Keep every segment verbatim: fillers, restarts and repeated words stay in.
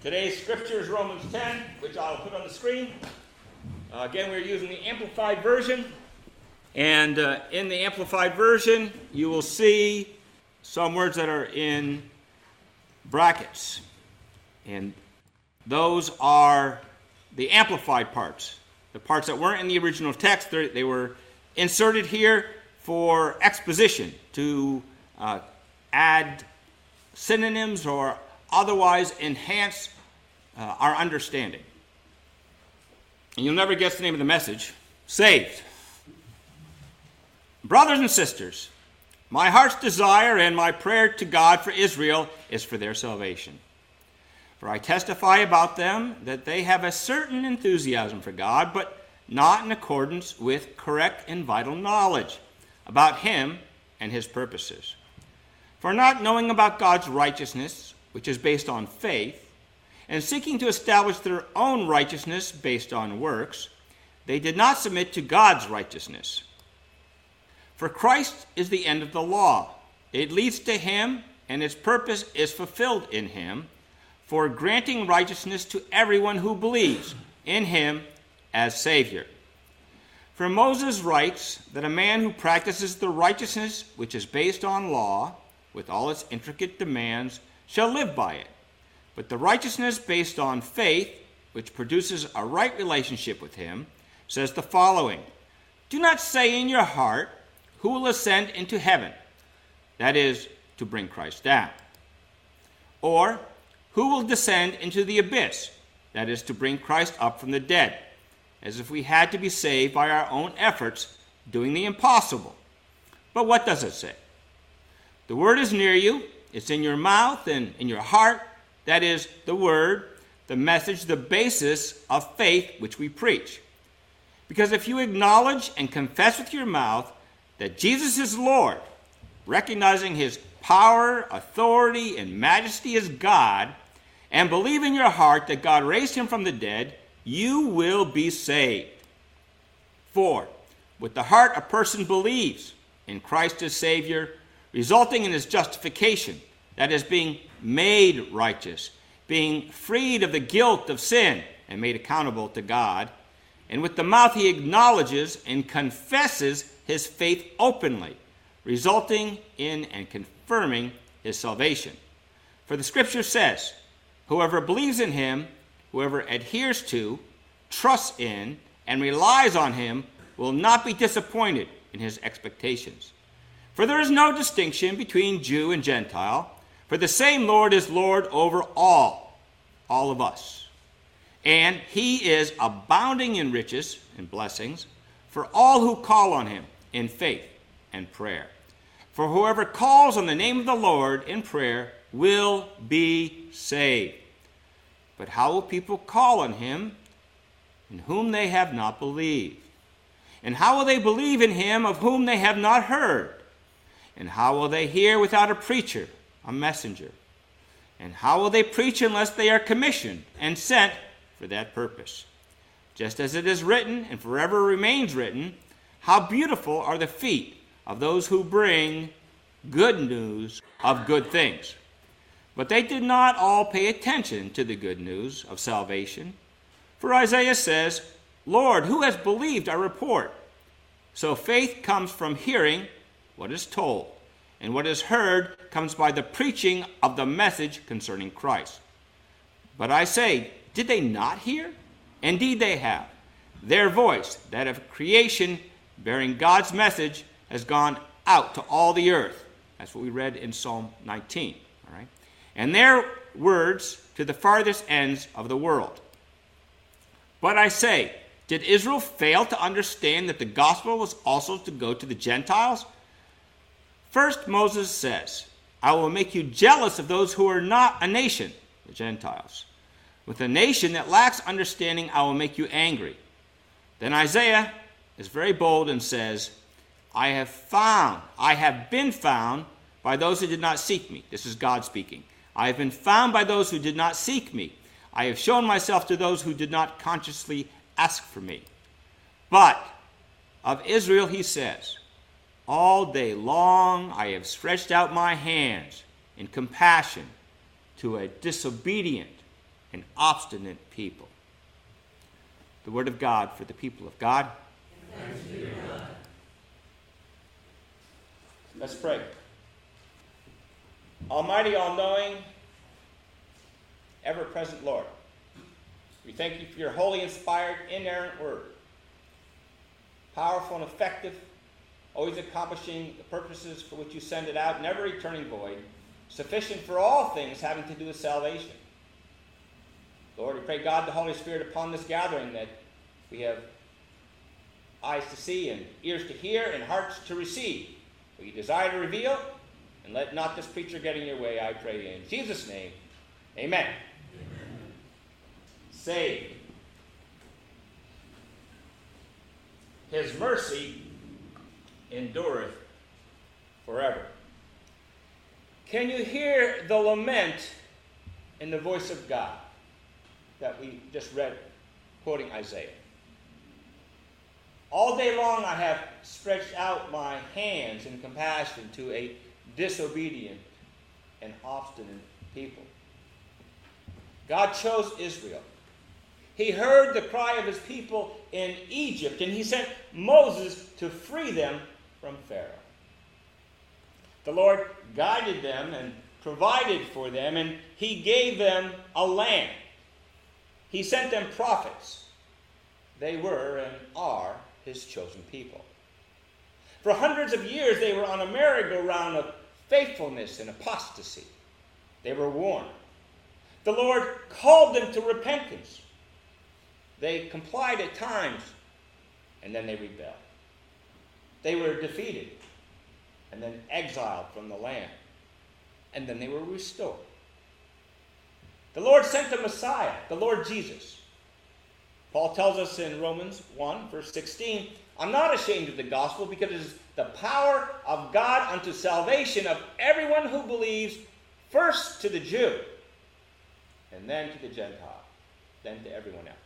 Today's scripture is Romans ten, which I'll put on the screen. Uh, again, we're using the Amplified Version. And uh, in the Amplified Version, you will see some words that are in brackets. And those are the amplified parts. The parts that weren't in the original text, they were inserted here for exposition, to uh, add synonyms or otherwise enhance uh, our understanding. And you'll never guess the name of the message. Saved. Brothers and sisters, my heart's desire and my prayer to God for Israel is for their salvation. For I testify about them that they have a certain enthusiasm for God, but not in accordance with correct and vital knowledge about Him and His purposes. For not knowing about God's righteousness, which is based on faith, and seeking to establish their own righteousness based on works, they did not submit to God's righteousness. For Christ is the end of the law. It leads to Him, and its purpose is fulfilled in Him, for granting righteousness to everyone who believes in Him as Savior. For Moses writes that a man who practices the righteousness which is based on law, with all its intricate demands, shall live by it. But the righteousness based on faith, which produces a right relationship with Him, says the following: do not say in your heart, who will ascend into heaven? That is, to bring Christ down. Or, who will descend into the abyss? That is, to bring Christ up from the dead. As if we had to be saved by our own efforts, doing the impossible. But what does it say? The word is near you. It's in your mouth and in your heart. That is, the word, the message, the basis of faith which we preach. Because if you acknowledge and confess with your mouth that Jesus is Lord, recognizing His power, authority, and majesty as God, and believe in your heart that God raised Him from the dead, you will be saved. For with the heart a person believes in Christ as Savior, resulting in his justification, that is, being made righteous, being freed of the guilt of sin and made accountable to God. And with the mouth he acknowledges and confesses his faith openly, resulting in and confirming his salvation. For the scripture says, whoever believes in Him, whoever adheres to, trusts in, and relies on Him will not be disappointed in his expectations. For there is no distinction between Jew and Gentile, for the same Lord is Lord over all, all of us. And He is abounding in riches and blessings for all who call on Him in faith and prayer. For whoever calls on the name of the Lord in prayer will be saved. But how will people call on Him in whom they have not believed? And how will they believe in Him of whom they have not heard? And how will they hear without a preacher, a messenger? And how will they preach unless they are commissioned and sent for that purpose? Just as it is written, and forever remains written, how beautiful are the feet of those who bring good news of good things. But they did not all pay attention to the good news of salvation. For Isaiah says, Lord, who has believed our report? So faith comes from hearing what is told, and what is heard comes by the preaching of the message concerning Christ. But I say, did they not hear? Indeed they have. Their voice, that of creation bearing God's message, has gone out to all the earth. That's what we read in Psalm nineteen. All right? And their words to the farthest ends of the world. But I say, did Israel fail to understand that the gospel was also to go to the Gentiles? First, Moses says, I will make you jealous of those who are not a nation, the Gentiles. With a nation that lacks understanding, I will make you angry. Then Isaiah is very bold and says, I have found, I have been found by those who did not seek me. This is God speaking. I have been found by those who did not seek me. I have shown myself to those who did not consciously ask for me. But of Israel he says, all day long I have stretched out my hands in compassion to a disobedient and obstinate people. The word of God for the people of God. Thanks be to God. Let's pray. Almighty, all-knowing, ever-present Lord, we thank you for your holy, inspired, inerrant word. Powerful and effective, always accomplishing the purposes for which you send it out, never returning void, sufficient for all things having to do with salvation. Lord, we pray, God, the Holy Spirit upon this gathering, that we have eyes to see and ears to hear and hearts to receive what you desire to reveal, and let not this preacher get in your way, I pray in Jesus' name. Amen. Amen. Saved. His mercy endureth forever. Can you hear the lament in the voice of God that we just read, quoting Isaiah? All day long I have stretched out my hands in compassion to a disobedient and obstinate people. God chose Israel. He heard the cry of his people in Egypt, and he sent Moses to free them from Pharaoh. The Lord guided them and provided for them, and he gave them a land. He sent them prophets. They were and are his chosen people. For hundreds of years, they were on a merry-go-round of faithfulness and apostasy. They were warned. The Lord called them to repentance. They complied at times, and then they rebelled. They were defeated, and then exiled from the land, and then they were restored. The Lord sent a Messiah, the Lord Jesus. Paul tells us in Romans one, verse sixteen, I'm not ashamed of the gospel, because it is the power of God unto salvation of everyone who believes, first to the Jew, and then to the Gentile, then to everyone else.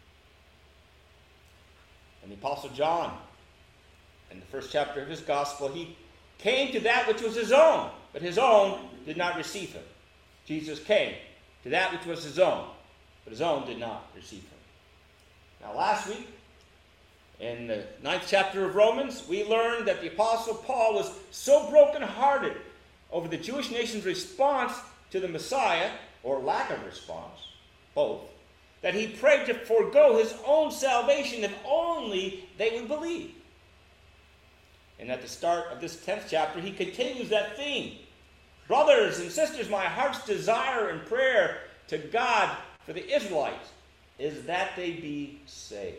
And the Apostle John, in the first chapter of his gospel, he came to that which was his own, but his own did not receive him. Jesus came to that which was his own, but his own did not receive him. Now, last week, in the ninth chapter of Romans, we learned that the Apostle Paul was so brokenhearted over the Jewish nation's response to the Messiah, or lack of response, both, that he prayed to forego his own salvation if only they would believe. And at the start of this tenth chapter, he continues that theme. Brothers and sisters, my heart's desire and prayer to God for the Israelites is that they be saved.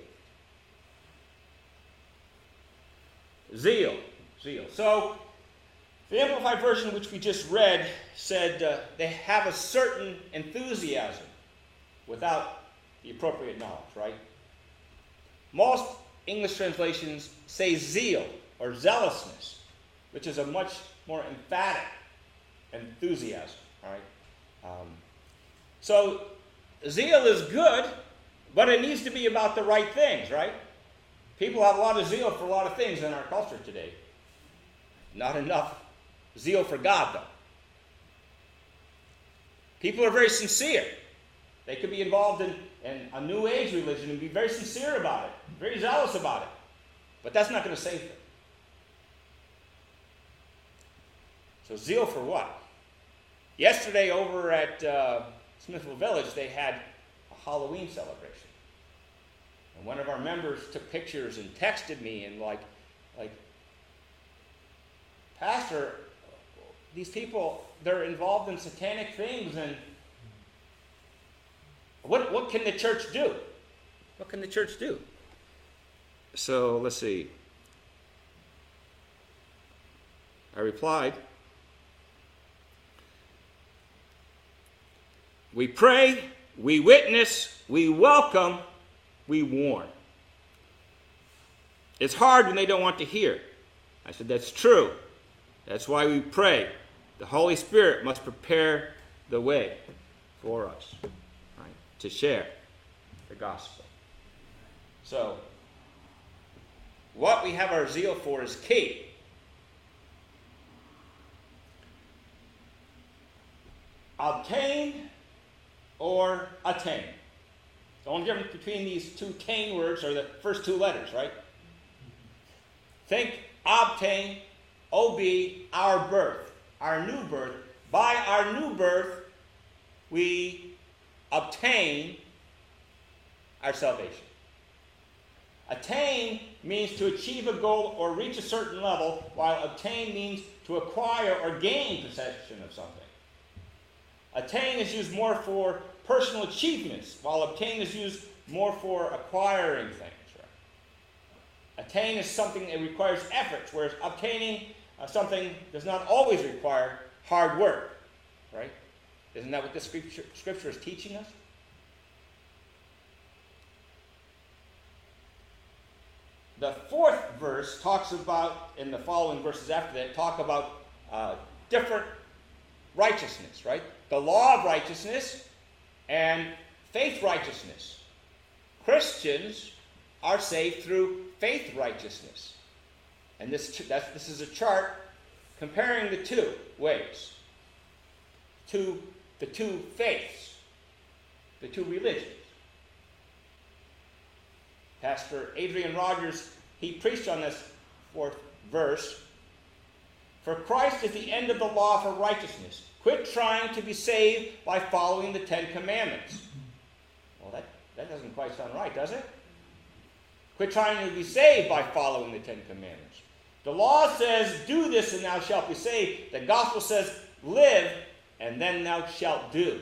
Zeal. Zeal. So, the Amplified Version, which we just read, said uh, they have a certain enthusiasm without the appropriate knowledge, right? Most English translations say zeal or zealousness, which is a much more emphatic enthusiasm, right? Um, so, zeal is good, but it needs to be about the right things, right? People have a lot of zeal for a lot of things in our culture today. Not enough zeal for God, though. People are very sincere. They could be involved in, in a New Age religion and be very sincere about it, very zealous about it. But that's not going to save them. So zeal for what? Yesterday over at uh, Smithville Village, they had a Halloween celebration. And one of our members took pictures and texted me and like, like, Pastor, these people, they're involved in satanic things, and what, what can the church do? What can the church do? So, let's see. I replied, we pray, we witness, we welcome, we warn. It's hard when they don't want to hear. I said, that's true. That's why we pray. The Holy Spirit must prepare the way for us, right, to share the gospel. So, what we have our zeal for is key. Obtain or attain. The only difference between these two Cain words are the first two letters, right? Think obtain, ob, our birth, our new birth. By our new birth, we obtain our salvation. Attain means to achieve a goal or reach a certain level, while obtain means to acquire or gain possession of something. Attain is used more for personal achievements, while obtain is used more for acquiring things. Right? Attain is something that requires effort, whereas obtaining uh, something does not always require hard work. Right? Isn't that what this scripture, scripture is teaching us? The fourth verse talks about, in the following verses after that, talk about uh, different righteousness, right? The law of righteousness and faith righteousness. Christians are saved through faith righteousness. And this, that's, this is a chart comparing the two ways, to the two faiths, the two religions. Pastor Adrian Rogers, he preached on this fourth verse. For Christ is the end of the law for righteousness. Quit trying to be saved by following the Ten Commandments. Well, that, that doesn't quite sound right, does it? Quit trying to be saved by following the Ten Commandments. The law says, do this and thou shalt be saved. The gospel says, live and then thou shalt do.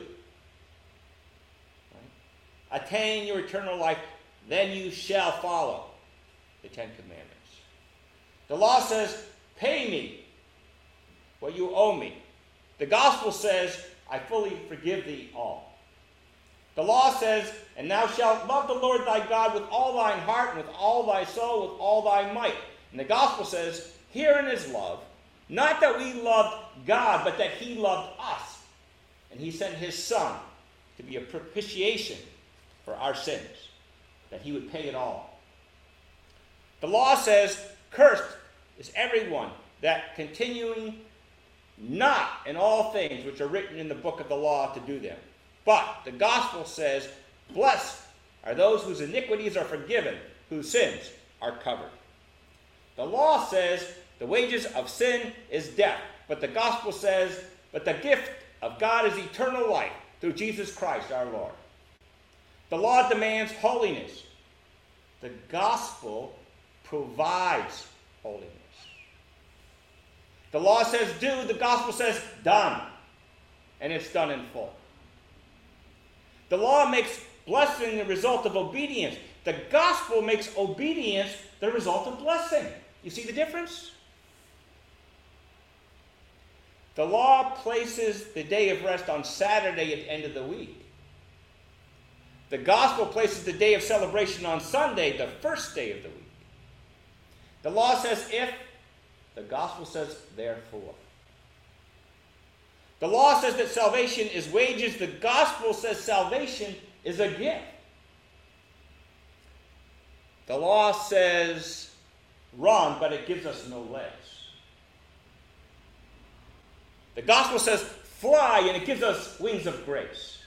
Right? Attain your eternal life, then you shall follow the Ten Commandments. The law says, pay me what you owe me. The gospel says, I fully forgive thee all. The law says, and thou shalt love the Lord thy God with all thine heart, and with all thy soul, with all thy might. And the gospel says, herein is love, not that we loved God, but that he loved us. And he sent his Son to be a propitiation for our sins, that he would pay it all. The law says, cursed is everyone that continuing not in all things which are written in the book of the law to do them. But the gospel says, blessed are those whose iniquities are forgiven, whose sins are covered. The law says the wages of sin is death. But the gospel says, but the gift of God is eternal life through Jesus Christ our Lord. The law demands holiness. The gospel provides holiness. The law says do, the gospel says done. And it's done in full. The law makes blessing the result of obedience. The gospel makes obedience the result of blessing. You see the difference? The law places the day of rest on Saturday at the end of the week. The gospel places the day of celebration on Sunday, the first day of the week. The law says if, the gospel says therefore. The law says that salvation is wages. The gospel says salvation is a gift. The law says run, but it gives us no legs. The gospel says fly, and it gives us wings of grace.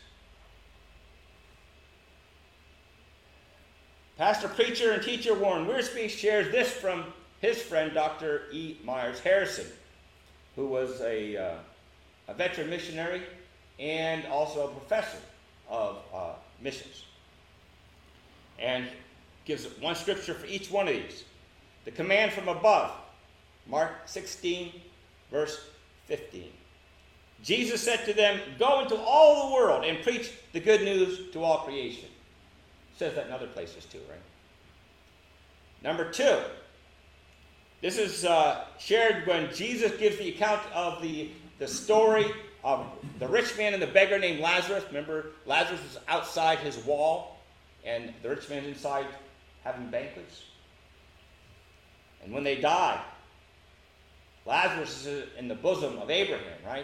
Pastor, preacher, and teacher Warren Wiersbe shares this from his friend, Doctor E. Myers Harrison, who was a, uh, a veteran missionary and also a professor of uh, missions. And gives one scripture for each one of these. The command from above, Mark sixteen, verse fifteen. Jesus said to them, go into all the world and preach the good news to all creation. Says that in other places too, right? Number two, this is uh, shared when Jesus gives the account of the, the story of the rich man and the beggar named Lazarus. Remember, Lazarus is outside his wall, and the rich man's inside having banquets. And when they die, Lazarus is in the bosom of Abraham, right?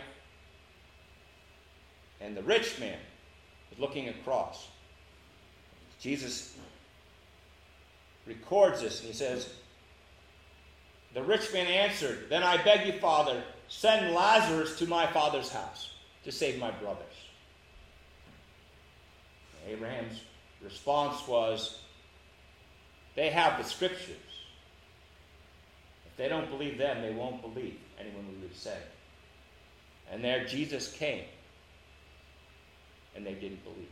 And the rich man is looking across. Jesus records this, and he says, the rich man answered, then I beg you, Father, send Lazarus to my father's house to save my brothers. Abraham's response was, they have the scriptures. If they don't believe them, they won't believe anyone we would say. And there Jesus came, and they didn't believe.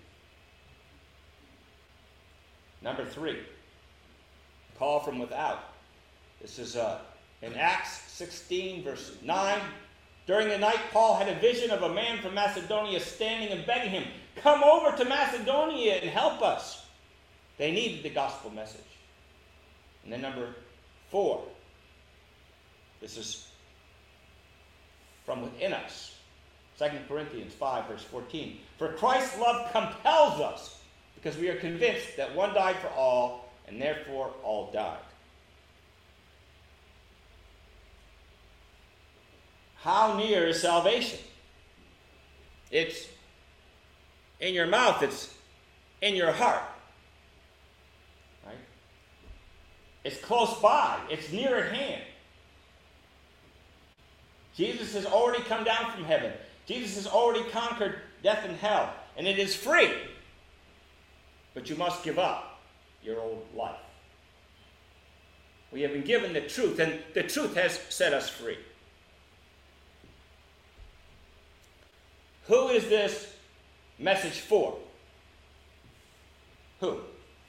Number three, call from without. This is uh, in Acts sixteen, verse nine. During the night, Paul had a vision of a man from Macedonia standing and begging him, come over to Macedonia and help us. They needed the gospel message. And then number four, this is from within us. Second Corinthians five, verse fourteen. For Christ's love compels us, because we are convinced that one died for all, and therefore all died. How near is salvation? It's in your mouth. It's in your heart. Right? It's close by. It's near at hand. Jesus has already come down from heaven. Jesus has already conquered death and hell. And it is free. But you must give up your old life. We have been given the truth, and the truth has set us free. Who is this message for? Who?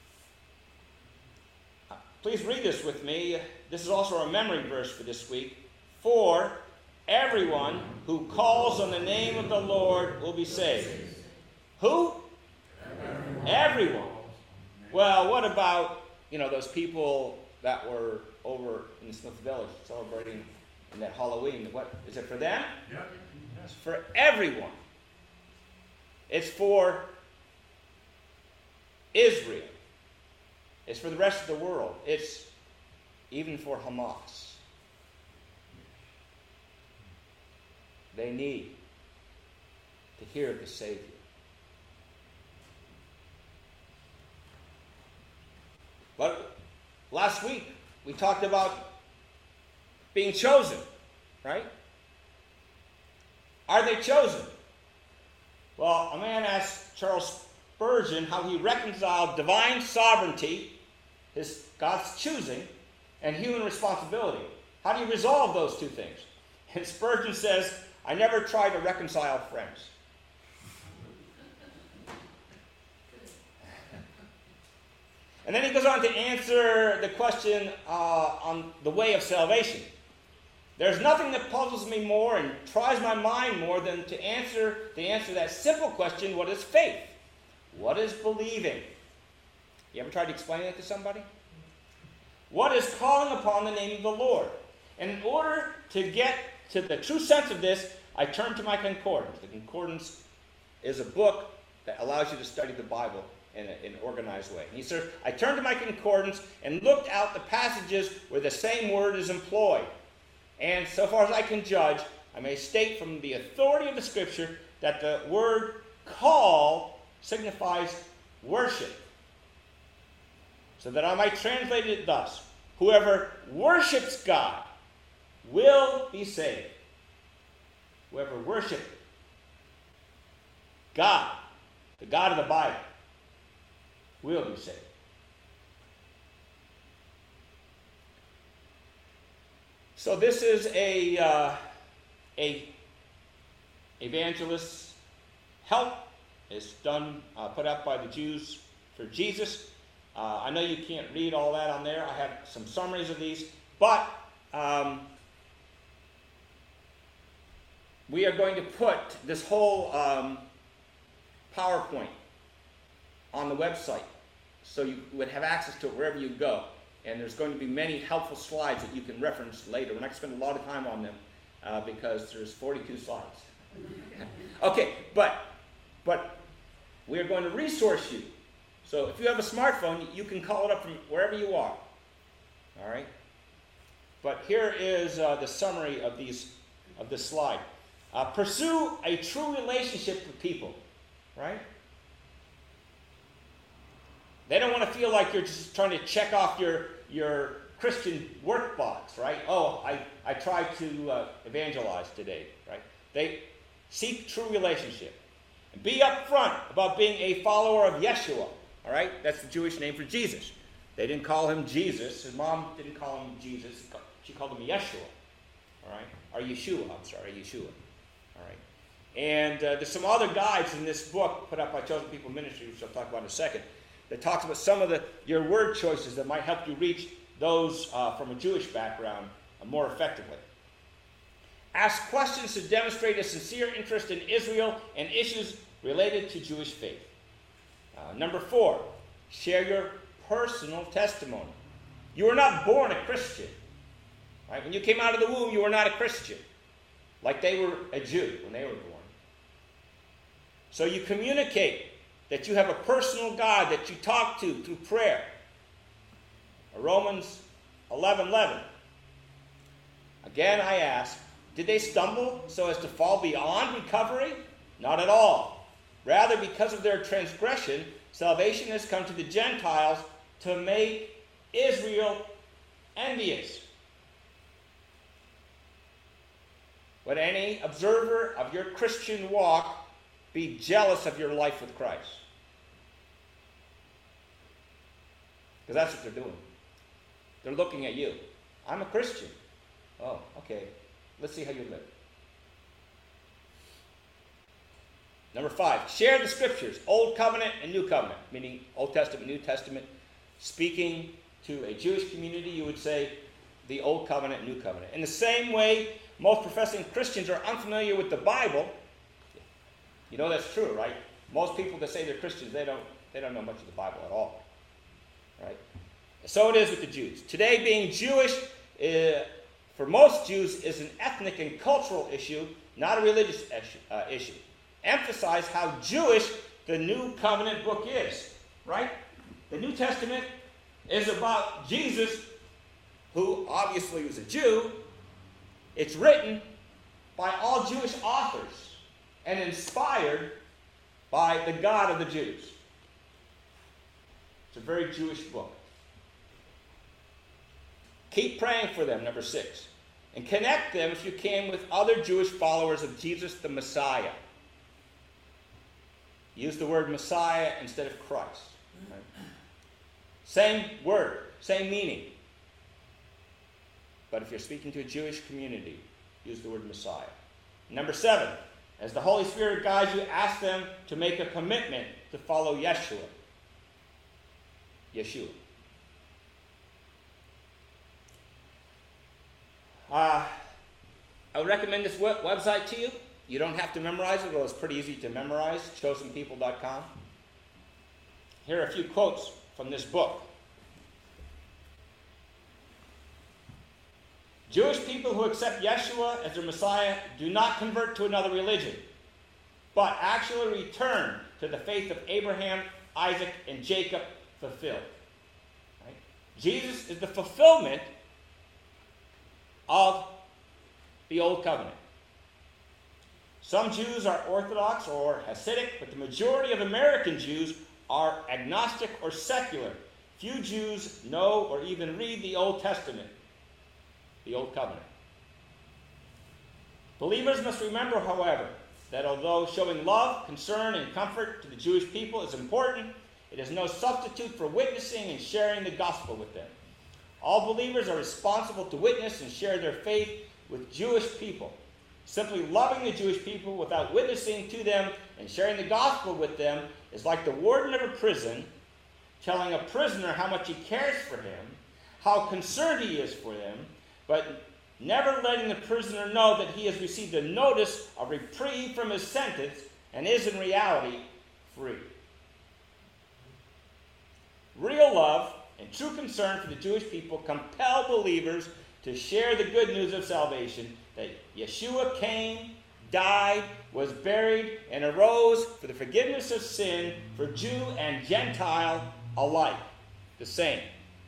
Please read this with me. This is also our memory verse for this week. For everyone who calls on the name of the Lord will be saved. Who? Everyone. Everyone. Well, what about, you know, those people that were over in Smith Village celebrating in that Halloween? What is it for them? Yep. It's for everyone. It's for Israel. It's for the rest of the world. It's even for Hamas. They need to hear the Savior. But last week, we talked about being chosen, right? Are they chosen? Well, a man asked Charles Spurgeon how he reconciled divine sovereignty, his God's choosing, and human responsibility. How do you resolve those two things? And Spurgeon says, I never try to reconcile friends. And then he goes on to answer the question uh, on the way of salvation. There's nothing that puzzles me more and tries my mind more than to answer to answer that simple question, what is faith? What is believing? You ever tried to explain that to somebody? What is calling upon the name of the Lord? And in order to get to the true sense of this, I turn to my concordance. The concordance is a book that allows you to study the Bible in, a, in an organized way. And he says, I turned to my concordance and looked out the passages where the same word is employed. And so far as I can judge, I may state from the authority of the Scripture that the word call signifies worship. So that I might translate it thus. Whoever worships God will be saved. Whoever worships God, the God of the Bible, will be saved. So this is a uh, a evangelist's help. It's done, uh, put out by the Jews for Jesus. Uh, I know you can't read all that on there. I have some summaries of these, but um, we are going to put this whole um, PowerPoint on the website, so you would have access to it wherever you go. And there's going to be many helpful slides that you can reference later. We're not going to spend a lot of time on them uh, because there's forty-two slides. Okay, but but we are going to resource you. So if you have a smartphone, you can call it up from wherever you are. All right. But here is uh, the summary of these of this slide. Uh, pursue a true relationship with people. Right. They don't want to feel like you're just trying to check off your, your Christian work box, right? Oh, I, I tried to uh, evangelize today, right? They seek true relationship. And be upfront about being a follower of Yeshua. All right? That's the Jewish name for Jesus. They didn't call him Jesus. His mom didn't call him Jesus. She called him Yeshua. All right? Or Yeshua. I'm sorry, Yeshua. All right? And uh, there's some other guides in this book put up by Chosen People Ministry, which I'll talk about in a second, that talks about some of the your word choices that might help you reach those uh, from a Jewish background uh, more effectively. Ask questions to demonstrate a sincere interest in Israel and issues related to Jewish faith. Uh, number four, share your personal testimony. You were not born a Christian. Right? When you came out of the womb, you were not a Christian, like they were a Jew when they were born. So you communicate that you have a personal God that you talk to through prayer. Romans eleven eleven. Again, I ask, did they stumble so as to fall beyond recovery? Not at all. Rather, because of their transgression, salvation has come to the Gentiles to make Israel envious. Would any observer of your Christian walk be jealous of your life with Christ? Because that's what they're doing. They're looking at you. I'm a Christian. Oh, okay. Let's see how you live. Number five, share the scriptures, Old Covenant and New Covenant, meaning Old Testament, New Testament. Speaking to a Jewish community, you would say the Old Covenant, New Covenant. In the same way, most professing Christians are unfamiliar with the Bible. You know that's true, right? Most people that say they're Christians, they don't, they don't know much of the Bible at all. Right? So it is with the Jews. Today, being Jewish, uh, for most Jews, is an ethnic and cultural issue, not a religious issue. Uh, issue. Emphasize how Jewish the New Covenant book is. Right? The New Testament is about Jesus, who obviously was a Jew. It's written by all Jewish authors and inspired by the God of the Jews. It's a very Jewish book. Keep praying for them, number six. And connect them, if you can, with other Jewish followers of Jesus the Messiah. Use the word Messiah instead of Christ. Right? Same word, same meaning. But if you're speaking to a Jewish community, use the word Messiah. Number seven, as the Holy Spirit guides you, ask them to make a commitment to follow Yeshua. Yeshua. Uh, I would recommend this web- website to you. You don't have to memorize it, although it's pretty easy to memorize, chosen people dot com. Here are a few quotes from this book. Jewish people who accept Yeshua as their Messiah do not convert to another religion, but actually return to the faith of Abraham, Isaac, and Jacob fulfilled. Right? Jesus is the fulfillment of the Old Covenant. Some Jews are Orthodox or Hasidic, but the majority of American Jews are agnostic or secular. Few Jews know or even read the Old Testament, the Old Covenant. Believers must remember, however, that although showing love, concern, and comfort to the Jewish people is important, it is no substitute for witnessing and sharing the gospel with them. All believers are responsible to witness and share their faith with Jewish people. Simply loving the Jewish people without witnessing to them and sharing the gospel with them is like the warden of a prison telling a prisoner how much he cares for him, how concerned he is for them, but never letting the prisoner know that he has received a notice of reprieve from his sentence and is in reality free. Real love and true concern for the Jewish people compel believers to share the good news of salvation, that Yeshua came, died, was buried, and arose for the forgiveness of sin for Jew and Gentile alike. The same.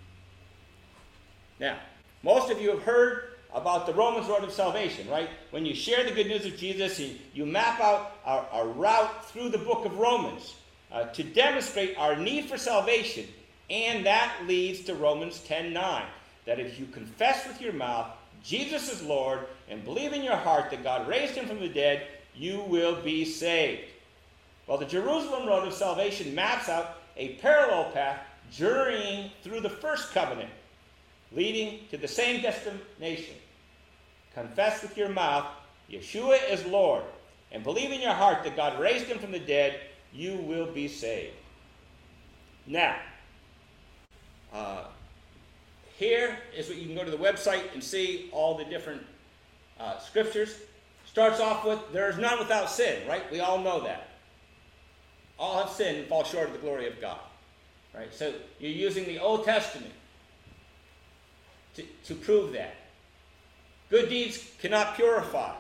Now, most of you have heard about the Romans road of salvation, right? When you share the good news of Jesus, you, you map out a, a route through the book of Romans uh, to demonstrate our need for salvation. And that leads to Romans ten nine, that if you confess with your mouth Jesus is Lord and believe in your heart that God raised him from the dead, you will be saved. Well, the Jerusalem road of salvation maps out a parallel path journeying through the first covenant, leading to the same destination. Confess with your mouth, Yeshua is Lord, and believe in your heart that God raised him from the dead, you will be saved. Now, uh, here is what you can go to the website and see all the different uh, scriptures. Starts off with, there is none without sin, right? We all know that. All have sinned and fall short of the glory of God. Right? So you're using the Old Testament to, to prove that. Good deeds cannot purify.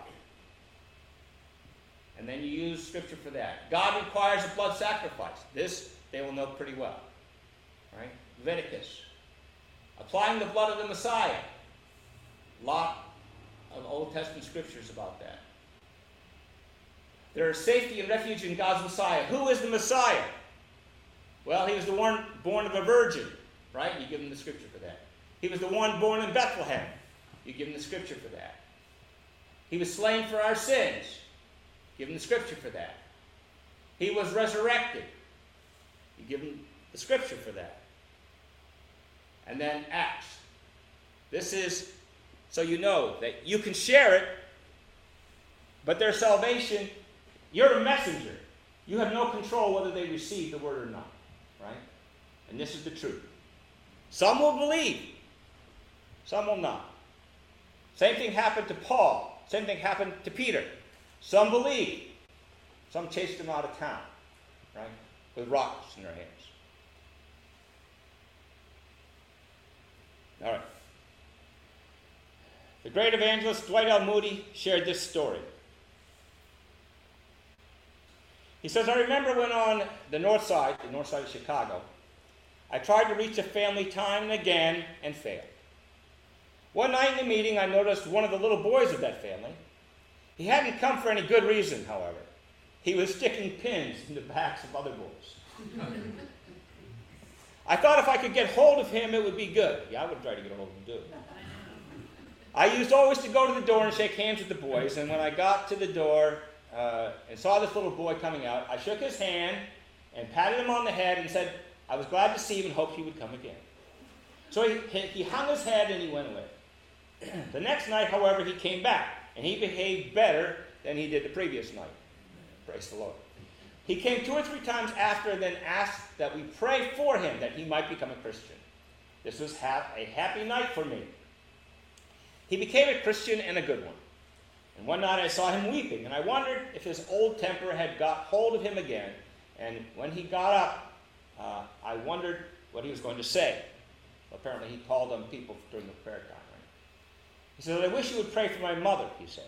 And then you use scripture for that. God requires a blood sacrifice. This they will know pretty well. Right? Leviticus. Applying the blood of the Messiah. A lot of Old Testament scriptures about that. There is safety and refuge in God's Messiah. Who is the Messiah? Well, he was the one born of a virgin, right? You give him the scripture for that. He was the one born in Bethlehem. You give him the scripture for that. He was slain for our sins. Give him the scripture for that. He was resurrected. You give him the scripture for that. And then Acts. This is so you know that you can share it, but their salvation, you're a messenger. You have no control whether they receive the word or not. Right? And this is the truth. Some will believe. Some will not. Same thing happened to Paul. Same thing happened to Peter. Some believed. Some chased them out of town. Right? With rocks in their hands. All right. The great evangelist Dwight L. Moody shared this story. He says, I remember when on the north side, the north side of Chicago, I tried to reach a family time and again and failed. One night in the meeting, I noticed one of the little boys of that family. He hadn't come for any good reason, however. He was sticking pins in the backs of other boys. I thought if I could get hold of him, it would be good. Yeah, I would try to get a hold of him, too. I used always to go to the door and shake hands with the boys, and when I got to the door uh, and saw this little boy coming out, I shook his hand and patted him on the head and said I was glad to see him and hoped he would come again. So he, he hung his head and he went away. The next night, however, he came back, and he behaved better than he did the previous night. Praise the Lord. He came two or three times after and then asked that we pray for him that he might become a Christian. This was ha- a happy night for me. He became a Christian and a good one. And one night I saw him weeping, and I wondered if his old temper had got hold of him again. And when he got up, uh, I wondered what he was going to say. Well, apparently he called on people during the prayer time. Right? He said, I wish you would pray for my mother, he said.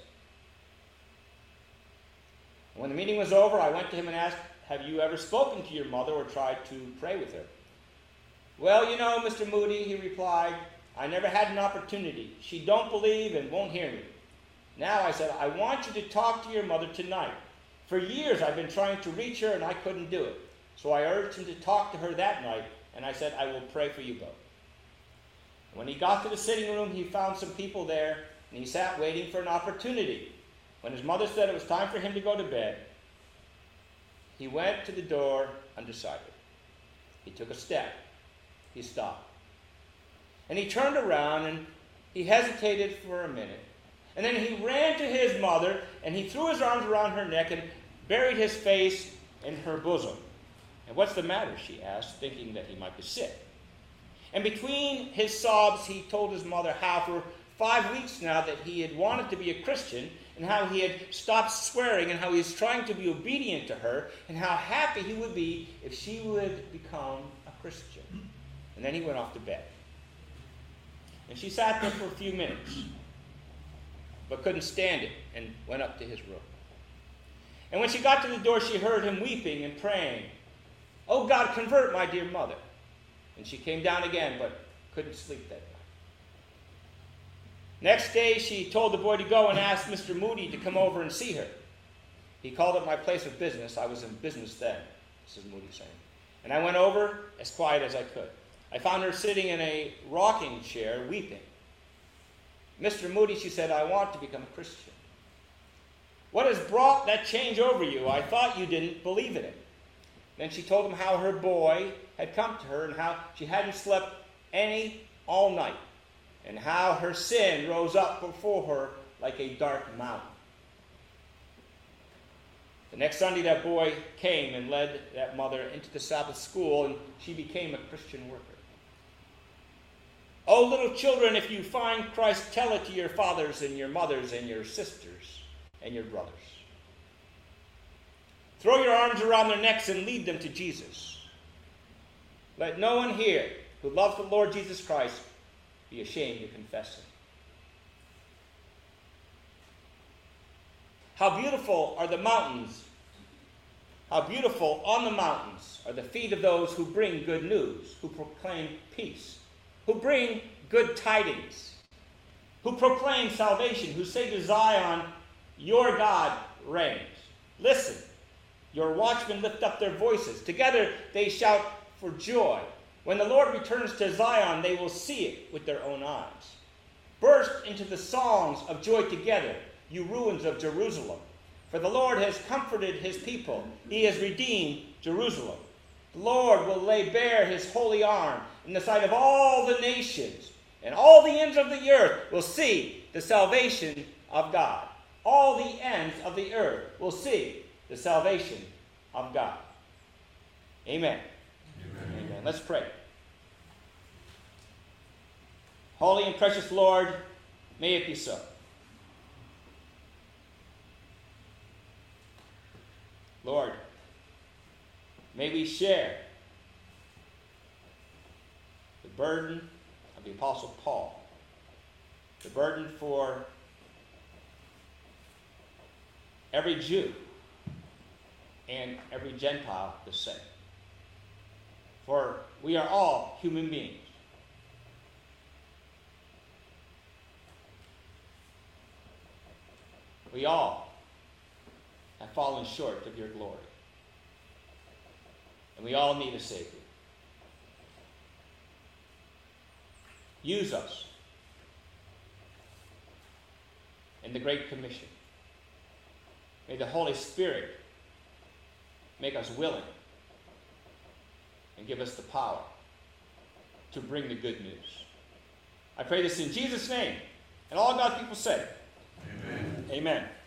And when the meeting was over, I went to him and asked, have you ever spoken to your mother or tried to pray with her? Well, you know, Mister Moody, he replied, I never had an opportunity. She don't believe and won't hear me. Now, I said, I want you to talk to your mother tonight. For years, I've been trying to reach her, and I couldn't do it. So I urged him to talk to her that night, and I said, I will pray for you both. When he got to the sitting room, he found some people there, and he sat waiting for an opportunity. When his mother said it was time for him to go to bed, he went to the door undecided. He took a step. He stopped. And he turned around, and he hesitated for a minute. And then he ran to his mother, and he threw his arms around her neck and buried his face in her bosom. And what's the matter, she asked, thinking that he might be sick. And between his sobs, he told his mother how for five weeks now that he had wanted to be a Christian, and how he had stopped swearing, and how he was trying to be obedient to her, and how happy he would be if she would become a Christian. And then he went off to bed. And she sat there for a few minutes, but couldn't stand it, and went up to his room. And when she got to the door, she heard him weeping and praying, Oh God, convert my dear mother. And she came down again, but couldn't sleep that night. Next day, she told the boy to go and ask Mister Moody to come over and see her. He called at my place of business. I was in business then, Missus Moody saying. And I went over as quiet as I could. I found her sitting in a rocking chair, weeping. Mister Moody, she said, I want to become a Christian. What has brought that change over you? I thought you didn't believe in it." Then she told him how her boy had come to her and how she hadn't slept any all night, and how her sin rose up before her like a dark mountain. The next Sunday, that boy came and led that mother into the Sabbath school, and she became a Christian worker. "Oh, little children, if you find Christ, tell it to your fathers and your mothers and your sisters and your brothers. Throw your arms around their necks and lead them to Jesus. Let no one here who loves the Lord Jesus Christ be ashamed to confess him." How beautiful are the mountains. How beautiful on the mountains are the feet of those who bring good news, who proclaim peace, who bring good tidings, who proclaim salvation, who say to Zion, "Your God reigns." Listen, your watchmen lift up their voices. Together they shout for joy. When the Lord returns to Zion, they will see it with their own eyes. Burst into the songs of joy together, you ruins of Jerusalem. For the Lord has comforted his people. He has redeemed Jerusalem. The Lord will lay bare his holy arm in the sight of all the nations, and all the ends of the earth will see the salvation of God. All the ends of the earth will see the salvation of God. Amen. Amen. Amen. Let's pray. Holy and precious Lord, may it be so. Lord, may we share the burden of the Apostle Paul, the burden for every Jew and every Gentile the same. For we are all human beings. We all have fallen short of your glory. And we all need a Savior. Use us in the Great Commission. May the Holy Spirit make us willing and give us the power to bring the good news. I pray this in Jesus' name. And all God's people say, Amen. Amen.